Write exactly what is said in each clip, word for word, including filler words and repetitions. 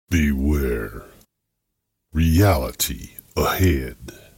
Beware. Reality ahead.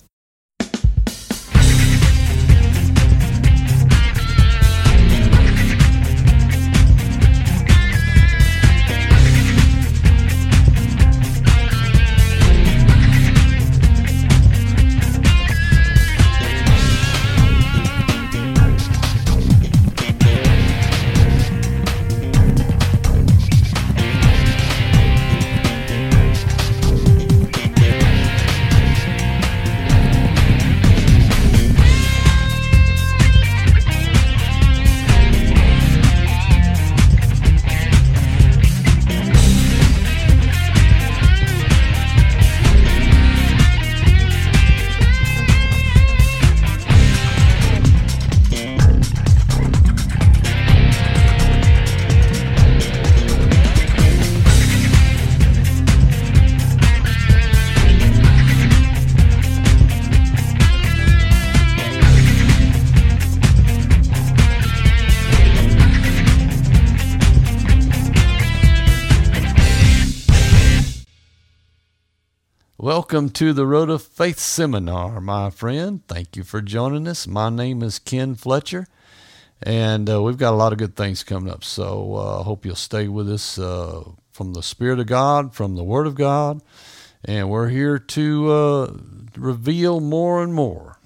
Welcome to the Road of Faith Seminar, my friend. Thank you for joining us. My name is Ken Fletcher, and uh, we've got a lot of good things coming up, so I uh, hope you'll stay with us uh, from the Spirit of God, from the Word of God, and we're here to uh, reveal more and more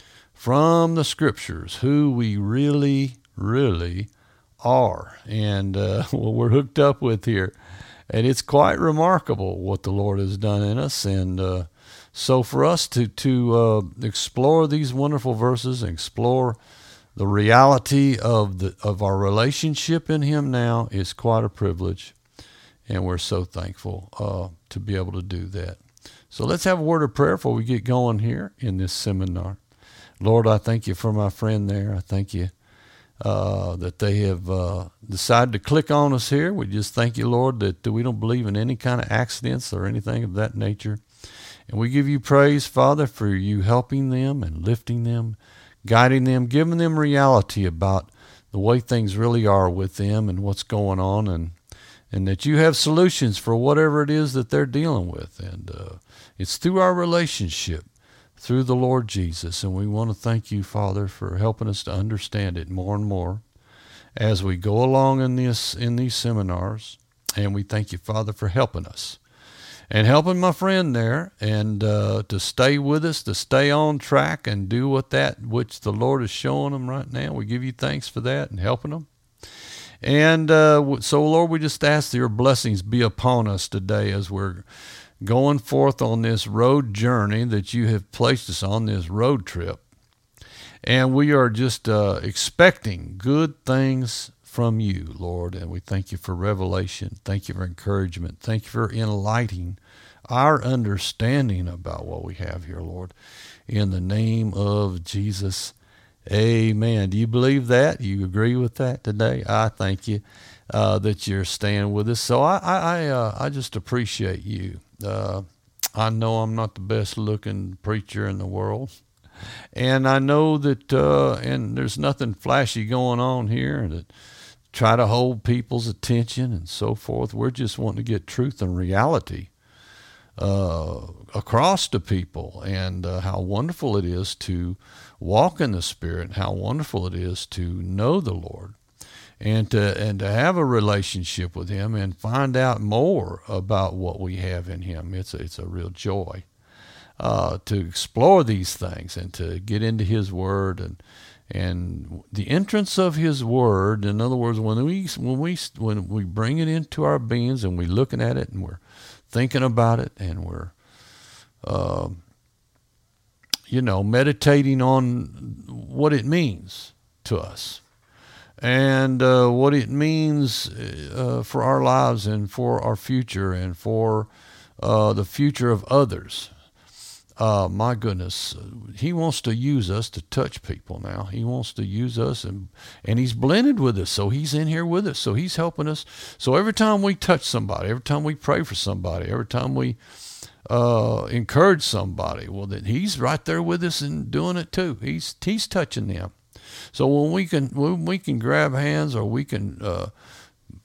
from the Scriptures who we really, really are, and uh, what we're hooked up with here. And it's quite remarkable what the Lord has done in us. And uh, so for us to, to uh, explore these wonderful verses and explore the reality of the of our relationship in Him now is quite a privilege. And we're so thankful uh, to be able to do that. So let's have a word of prayer before we get going here in this seminar. Lord, I thank you for my friend there. I thank you Uh, that they have uh, decided to click on us here. We just thank you, Lord, that, that we don't believe in any kind of accidents or anything of that nature. And we give you praise, Father, for you helping them and lifting them, guiding them, giving them reality about the way things really are with them and what's going on, and and that you have solutions for whatever it is that they're dealing with. And uh, it's through our relationship, through the Lord Jesus. And we want to thank you, Father, for helping us to understand it more and more as we go along in this in these seminars. And we thank you, Father, for helping us and helping my friend there, and uh, to stay with us, to stay on track and do what that which the Lord is showing them right now. We give you thanks for that and helping them. And uh, so, Lord, we just ask that your blessings be upon us today as we're going forth on this road journey that you have placed us on, this road trip. And we are just uh, expecting good things from you, Lord. And we thank you for revelation. Thank you for encouragement. Thank you for enlightening our understanding about what we have here, Lord. In the name of Jesus, amen. Do you believe that? You agree with that today? I thank you uh, that you're staying with us. So I, I, I, uh, I just appreciate you. Uh, I know I'm not the best looking preacher in the world, and I know that, uh, and there's nothing flashy going on here that try to hold people's attention and so forth. We're just wanting to get truth and reality, uh, across to people, and, uh, how wonderful it is to walk in the Spirit, and how wonderful it is to know the Lord. And to, and to have a relationship with Him and find out more about what we have in Him. It's a, it's a real joy uh, to explore these things and to get into His Word, and and the entrance of His Word. In other words, when we when we when we bring it into our beings and we're looking at it and we're thinking about it and we're uh, you know meditating on what it means to us. And uh, what it means uh, for our lives and for our future and for uh, the future of others. Uh, my goodness, He wants to use us to touch people now. He wants to use us, and and He's blended with us, so He's in here with us, so He's helping us. So every time we touch somebody, every time we pray for somebody, every time we uh, encourage somebody, well, then He's right there with us and doing it too. He's He's touching them. So when we can when we can grab hands, or we can uh,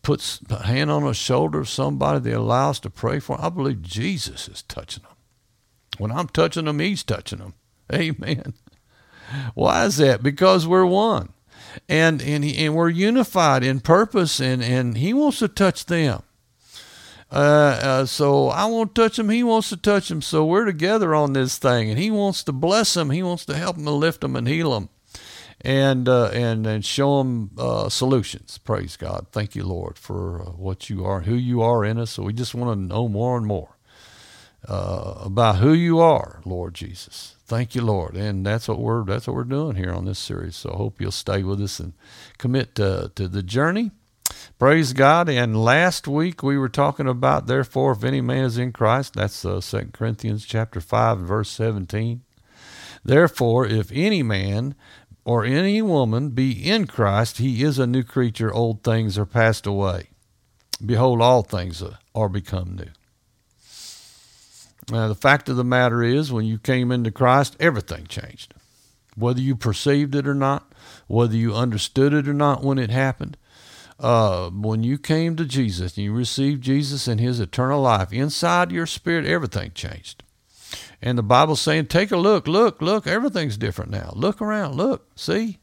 puts a hand on the shoulder of somebody they allow us to pray for, I believe Jesus is touching them. When I'm touching them, he's touching them. Amen. Why is that? Because we're one. And and, he, and we're unified in purpose, and, and he wants to touch them. Uh, uh, so I won't touch them. He wants to touch them. So we're together on this thing, and he wants to bless them. He wants to help them and lift them and heal them, and uh, and and show them uh, solutions. Praise God. Thank you, Lord, for uh, what you are, who you are in us. So we just want to know more and more uh, about who you are, Lord Jesus. Thank you, Lord. And that's what we're that's what we're doing here on this series. So I hope you'll stay with us and commit to, to the journey. Praise God. And last week we were talking about, therefore, if any man is in Christ, that's uh, Second Corinthians chapter five, verse seventeen. Therefore, if any man or any woman be in Christ, he is a new creature. Old things are passed away. Behold, all things are become new. Now, the fact of the matter is, when you came into Christ, everything changed. Whether you perceived it or not, whether you understood it or not when it happened, uh, when you came to Jesus and you received Jesus and his eternal life, inside your spirit, everything changed. And the Bible's saying, take a look, look, look, everything's different now. Look around, look, see?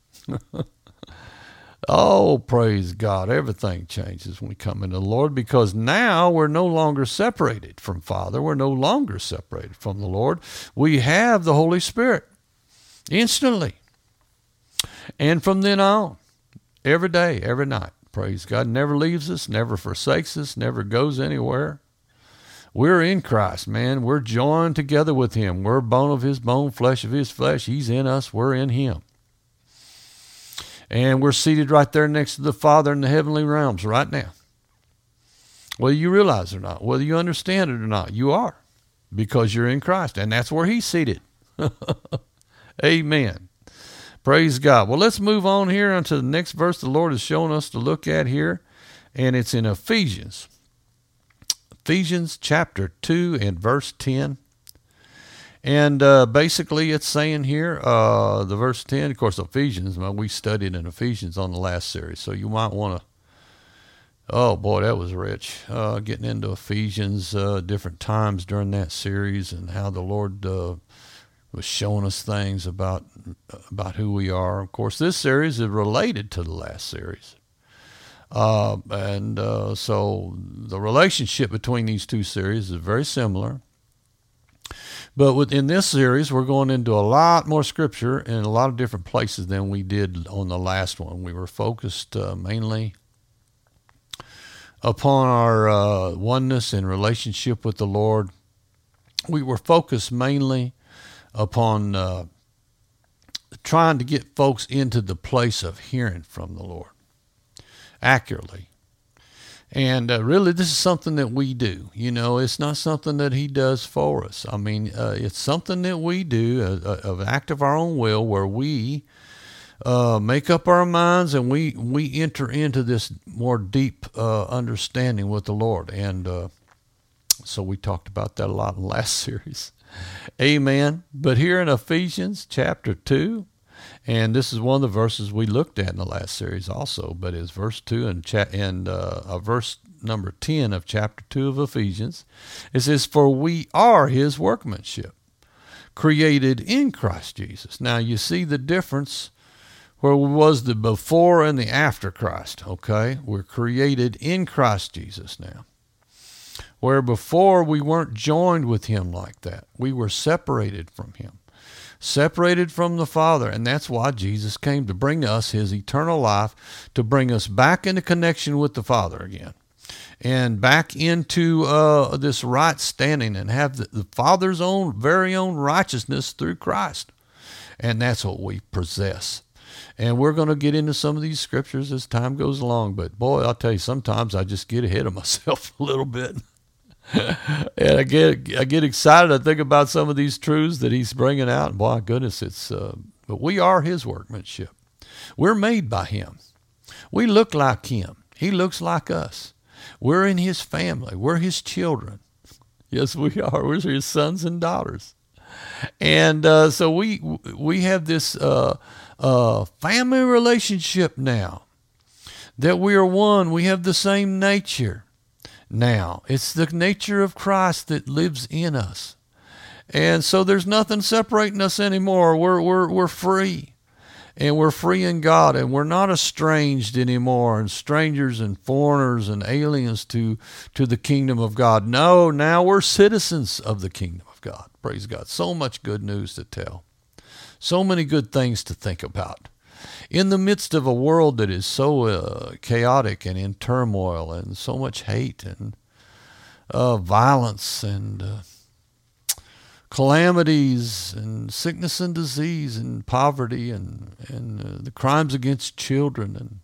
Oh, praise God. Everything changes when we come into the Lord, because now we're no longer separated from Father. We're no longer separated from the Lord. We have the Holy Spirit instantly. And from then on, every day, every night, praise God, never leaves us, never forsakes us, never goes anywhere. We're in Christ, man. We're joined together with him. We're bone of his bone, flesh of his flesh. He's in us. We're in him. And we're seated right there next to the Father in the heavenly realms right now. Whether you realize it or not, whether you understand it or not, you are, because you're in Christ, and that's where he's seated. Amen. Praise God. Well, let's move on here onto the next verse the Lord has shown us to look at here, and it's in Ephesians. Ephesians chapter two and verse ten. And uh, basically it's saying here, uh, the verse ten, of course, Ephesians, well, we studied in Ephesians on the last series, so you might want to, oh boy, that was rich, uh, getting into Ephesians, uh, different times during that series, and how the Lord uh, was showing us things about, about who we are. Of course, this series is related to the last series. Uh, and uh, so the relationship between these two series is very similar. But within this series, we're going into a lot more scripture in a lot of different places than we did on the last one. We were focused uh, mainly upon our uh, oneness and relationship with the Lord. We were focused mainly upon uh, trying to get folks into the place of hearing from the Lord accurately. And uh, really, this is something that we do. You know, it's not something that he does for us. I mean, uh, it's something that we do, an act of our own will, where we uh, make up our minds and we, we enter into this more deep uh, understanding with the Lord. And uh, so we talked about that a lot in the last series. Amen. But here in Ephesians chapter two, and this is one of the verses we looked at in the last series also, but it's verse two and, cha- and uh, uh, verse number ten of chapter two of Ephesians. It says, for we are his workmanship, created in Christ Jesus. Now you see the difference where was the before and the after Christ, okay? We're created in Christ Jesus now. Where before we weren't joined with him like that. We were separated from him. Separated from the Father, and that's why Jesus came, to bring us his eternal life, to bring us back into connection with the Father again, and back into uh, this right standing, and have the, the Father's own very own righteousness through Christ, and that's what we possess. And we're going to get into some of these scriptures as time goes along, but boy, I'll tell you, sometimes I just get ahead of myself a little bit. And I get I get excited. I think about some of these truths that he's bringing out. And boy, goodness, it's. Uh, but we are his workmanship. We're made by him. We look like him. He looks like us. We're in his family. We're his children. Yes, we are. We're his sons and daughters. And uh, so we we have this uh, uh, family relationship now that we are one. We have the same nature. Now, it's the nature of Christ that lives in us. And so there's nothing separating us anymore. We're, we're, we're free. And we're free in God, and we're not estranged anymore, and strangers and foreigners and aliens to, to the kingdom of God. No, now we're citizens of the kingdom of God. Praise God. So much good news to tell. So many good things to think about. In the midst of a world that is so uh, chaotic and in turmoil, and so much hate and uh, violence and uh, calamities and sickness and disease and poverty and, and uh, the crimes against children and,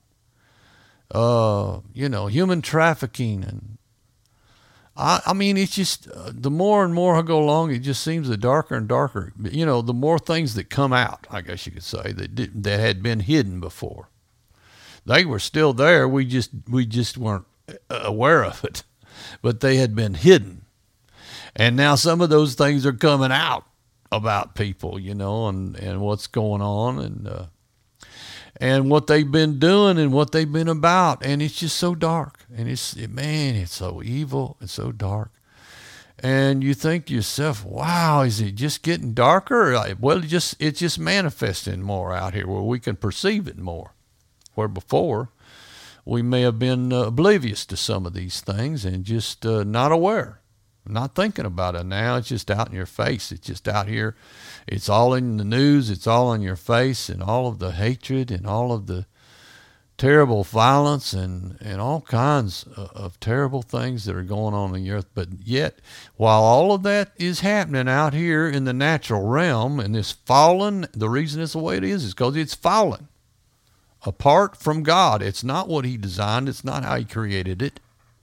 uh, you know, human trafficking. And I, I mean, it's just, uh, the more and more I go along, it just seems the darker and darker, you know, the more things that come out, I guess you could say, that did, that had been hidden before. They were still there. We just, we just weren't aware of it, but they had been hidden. And now some of those things are coming out about people, you know, and, and what's going on and uh, and what they've been doing and what they've been about. And it's just so dark. And it's, man, it's so evil. It's so dark. And you think to yourself, wow, is it just getting darker? Well, it just, it's just manifesting more out here where we can perceive it more. Where before we may have been uh, oblivious to some of these things and just uh, not aware. Not thinking about it now. It's just out in your face. It's just out here. It's all in the news. It's all on your face, and all of the hatred and all of the terrible violence and, and all kinds of, of terrible things that are going on in the earth. But yet, while all of that is happening out here in the natural realm and this fallen, the reason it's the way it is is because it's fallen. Apart from God. It's not what he designed. It's not how he created it.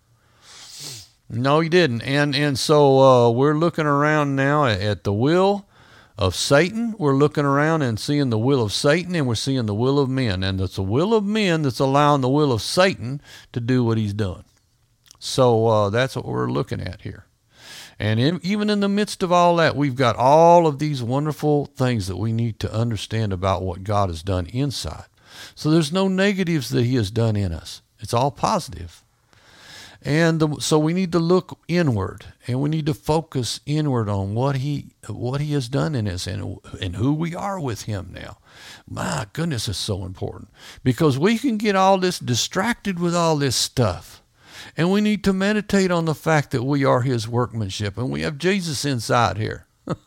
No, he didn't. And and so uh, we're looking around now at the will of Satan. We're looking around and seeing the will of Satan, and we're seeing the will of men. And it's the will of men that's allowing the will of Satan to do what he's doing. So uh, that's what we're looking at here. And in, even in the midst of all that, we've got all of these wonderful things that we need to understand about what God has done inside. So there's no negatives that he has done in us. It's all positive. And the, so we need to look inward, and we need to focus inward on what he what he has done in us and, and who we are with him now. My goodness, it's so important, because we can get all this distracted with all this stuff, and we need to meditate on the fact that we are his workmanship, and we have Jesus inside here.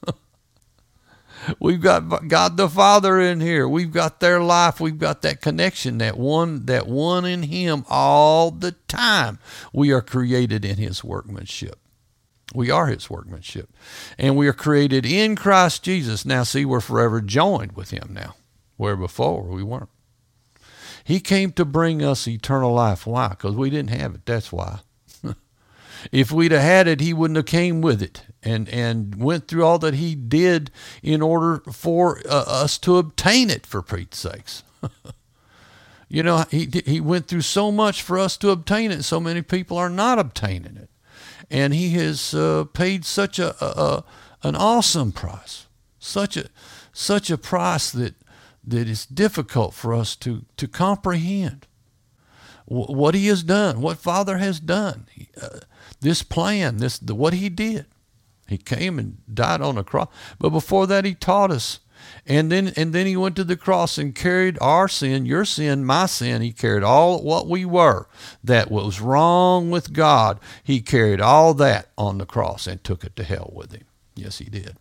We've got God the Father in here. We've got their life. We've got that connection, that one, that one in him all the time. We are created in his workmanship. We are his workmanship. And we are created in Christ Jesus. Now, see, we're forever joined with him now, where before we weren't. He came to bring us eternal life. Why? Because we didn't have it. That's why. If we'd have had it, he wouldn't have came with it and, and went through all that he did in order for uh, us to obtain it, for Pete's sakes. You know, he he went through so much for us to obtain it. So many people are not obtaining it. And he has uh, paid such a, a, a an awesome price, such a such a price that that is difficult for us to, to comprehend. W- what he has done, what Father has done. He, uh, This plan, this the, what he did. He came and died on the cross. But before that, he taught us. And then and then he went to the cross and carried our sin, your sin, my sin. He carried all what we were that was wrong with God. He carried all that on the cross and took it to hell with him. Yes, he did.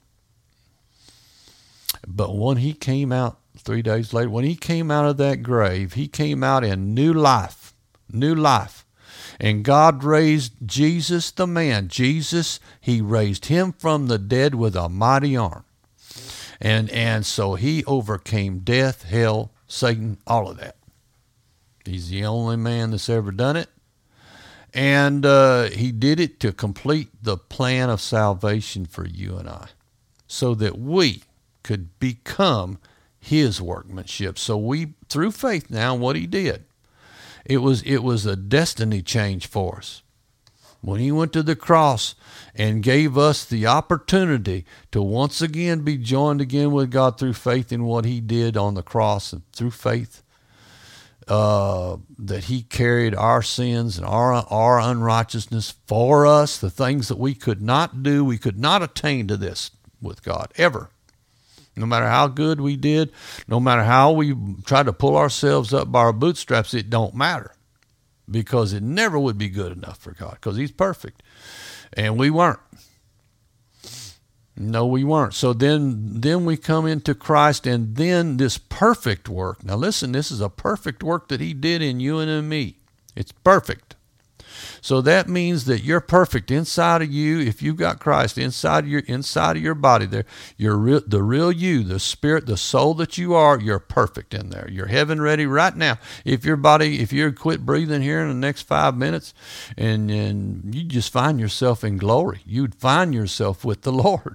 But when he came out three days later, when he came out of that grave, he came out in new life, new life. And God raised Jesus the man. Jesus, he raised him from the dead with a mighty arm. And and so he overcame death, hell, Satan, all of that. He's the only man that's ever done it. And uh, he did it to complete the plan of salvation for you and I, so that we could become his workmanship. So we, through faith now, what he did, It was it was a destiny change for us. When he went to the cross and gave us the opportunity to once again be joined again with God through faith in what he did on the cross and through faith, uh, that he carried our sins and our, our unrighteousness for us, the things that we could not do. We could not attain to this with God, ever. No matter how good we did, no matter how we tried to pull ourselves up by our bootstraps, it don't matter, because it never would be good enough for God, because he's perfect. And we weren't. No, we weren't. So then, then we come into Christ, and then this perfect work. Now listen, this is a perfect work that he did in you and in me. It's perfect. So that means that you're perfect inside of you. If you've got Christ inside of your inside of your body, there, you're real, the real you, the spirit, the soul that you are. You're perfect in there. You're heaven ready right now. If your body, if you quit breathing here in the next five minutes, and and you just find yourself in glory, you'd find yourself with the Lord.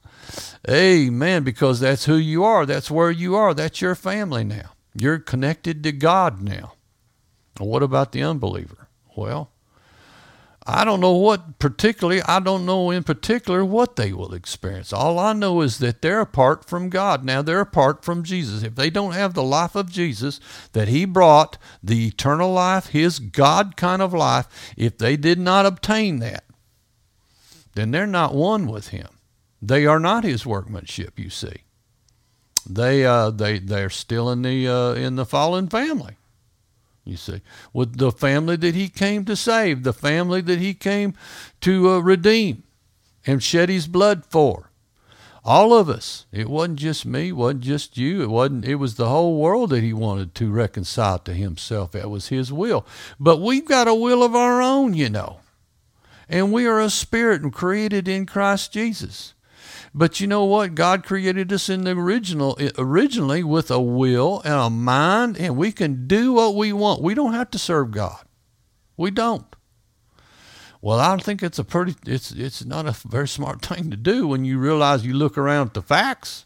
Amen. Because that's who you are. That's where you are. That's your family now. You're connected to God now. What about the unbeliever? Well, I don't know what particularly, I don't know in particular what they will experience. All I know is that they're apart from God. Now they're apart from Jesus. If they don't have the life of Jesus that he brought, the eternal life, his God kind of life, if they did not obtain that, then they're not one with him. They are not his workmanship, you see. They, uh, they, they're still in the, uh, in the fallen family. You see, with the family that he came to save, the family that he came to uh, redeem and shed his blood for. All of us. It wasn't just me, it wasn't just you. It wasn't, it was the whole world that he wanted to reconcile to himself. That was his will. But we've got a will of our own, you know. And we are a spirit and created in Christ Jesus. But you know what? God created us in the original, originally with a will and a mind, and we can do what we want. We don't have to serve God. We don't. Well, I think it's a pretty, it's it's not a very smart thing to do when you realize you look around at the facts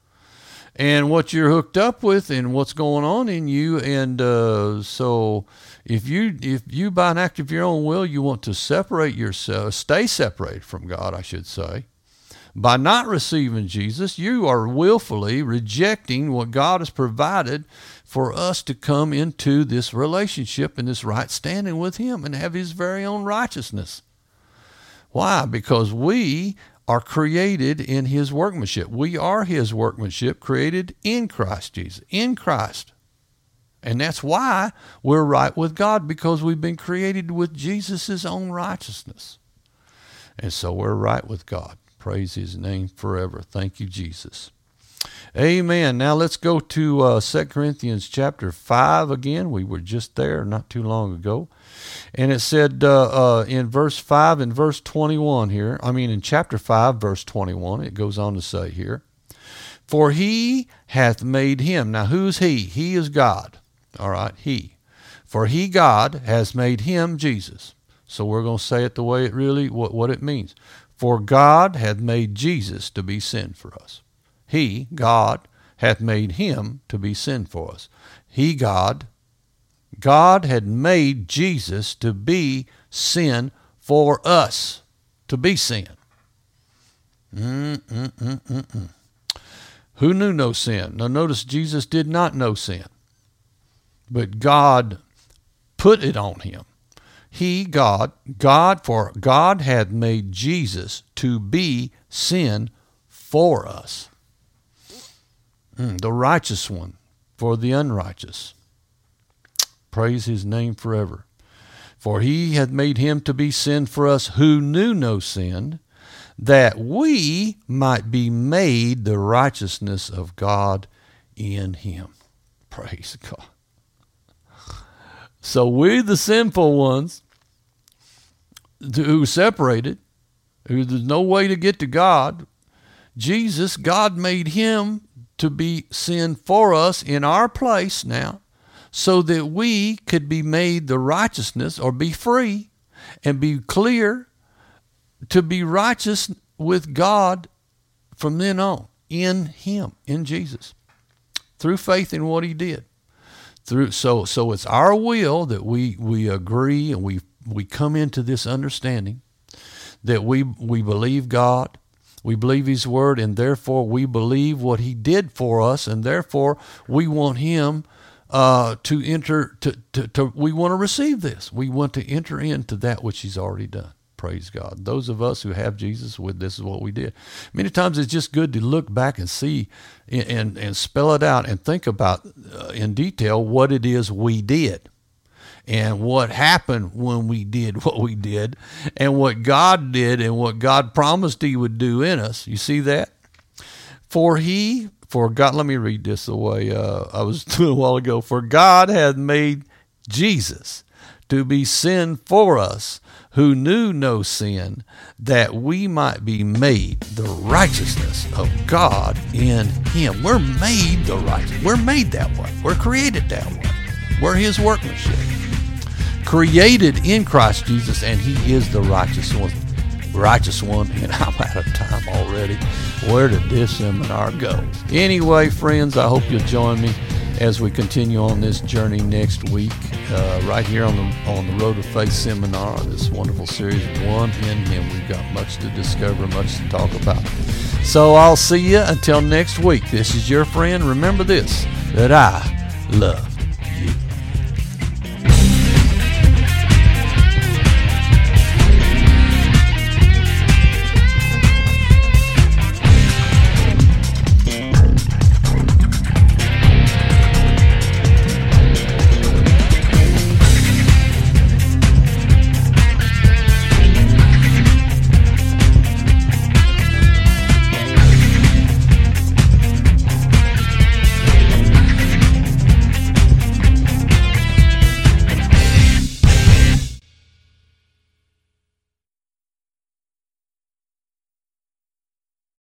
and what you're hooked up with and what's going on in you. And uh, so if you, if you by an act of your own will, you want to separate yourself, stay separated from God, I should say, by not receiving Jesus, you are willfully rejecting what God has provided for us to come into this relationship and this right standing with him and have his very own righteousness. Why? Because we are created in his workmanship. We are his workmanship created in Christ Jesus, in Christ. And that's why we're right with God, because we've been created with Jesus' own righteousness. And so we're right with God. Praise his name forever. Thank you, Jesus. Amen. Now let's go to uh, Second Corinthians chapter five again. We were just there not too long ago. And it said uh, uh, in verse five and verse twenty-one here, I mean in chapter five, verse twenty-one, it goes on to say here, for he hath made him. Now who's he? He is God. All right, he. For he, God, has made him, Jesus. So we're going to say it the way it really, what, what it means. For God hath made Jesus to be sin for us. He, God, hath made him to be sin for us. He, God, God had made Jesus to be sin for us, to be sin. Mm-mm-mm-mm-mm. Who knew no sin? Now notice Jesus did not know sin, but God put it on him. He, God, God, for God had made Jesus to be sin for us. Mm, the righteous one for the unrighteous. Praise his name forever. For he hath made him to be sin for us who knew no sin, that we might be made the righteousness of God in him. Praise God. So we, the sinful ones, who separated, who there's no way to get to God, Jesus, God made him to be sin for us in our place now, so that we could be made the righteousness, or be free and be clear to be righteous with God from then on, in him, in Jesus, through faith in what he did. Through, so so it's our will that we we agree and we we come into this understanding that we we believe God, we believe his word, and therefore we believe what he did for us, and therefore we want him uh, to enter, to, to, to, we want to receive this. We want to enter into that which he's already done. Praise God. Those of us who have Jesus, with this is what we did. Many times it's just good to look back and see and, and, and spell it out and think about uh, in detail what it is we did and what happened when we did what we did and what God did and what God promised he would do in us. You see that? For he, for God, let me read this the way uh, I was doing a while ago. For God hath made Jesus to be sin for us, who knew no sin, that we might be made the righteousness of God in him. We're made the righteous. We're made that way. We're created that way. We're his workmanship. Created in Christ Jesus, and he is the righteous one. Righteous one, and I'm out of time already. Where did this seminar go? Anyway, friends, I hope you'll join me as we continue on this journey next week, uh, right here on the on the Road to Faith seminar, this wonderful series, One in Him. We've got much to discover, much to talk about. So I'll see you until next week. This is your friend. Remember this, that I love